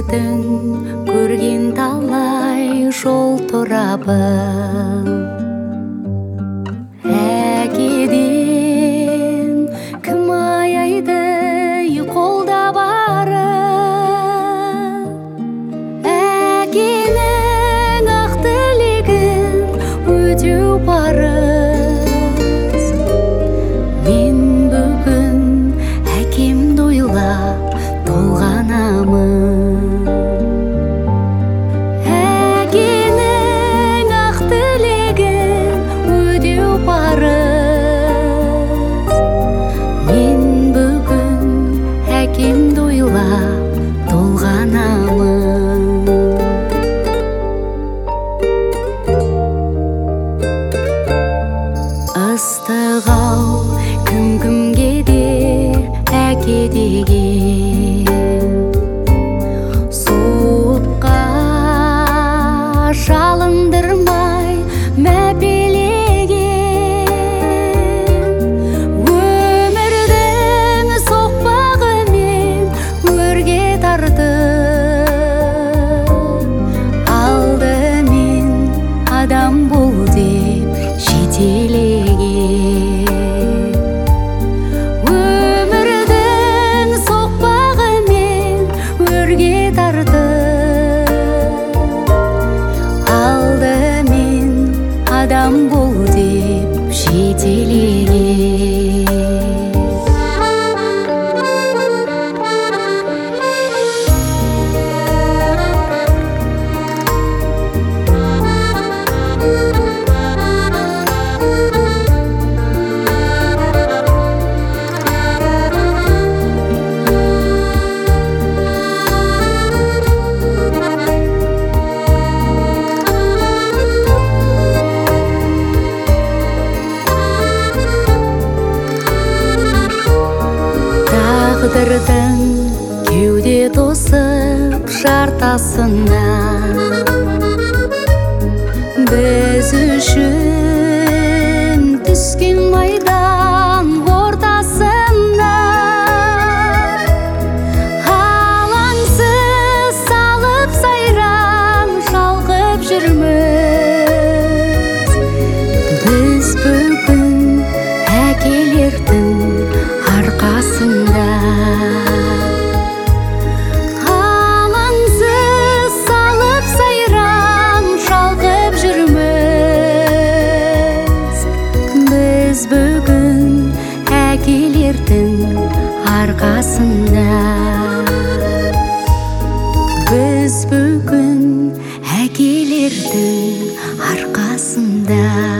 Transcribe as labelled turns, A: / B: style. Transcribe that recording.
A: жүректің көрген талай жол торабын әкеден кім аяйды қолда бары әкенің ақ тілегін өтеу парыз. Мен бүгін әкемді ойлап толғанамын. Әкенің ақ тілегін өтеу парыз. Мен бүгін әкемді ойлап толғанамын. Ыстық ау кім-кімге де әке деген, суыққа жалындырмай мәпелеген. Өмірдің соқпағымен өрге тартып алдымен адам бол деп жетелеген. Өмірдің соқпағымен өрге тартып алдымен адам бол деп жетелеген. Тағдырдың кеуде тосып жартасына біз үшін түскен майдан ортасында алаңсыз салып сайран шалқып жүрміз. Біз бүгін әкелердің арқасында алаңсыз салып сайран шалқып жүрміз. Біз бүгін әкелердің арқасында. Біз бүгін әкелердің арқасында.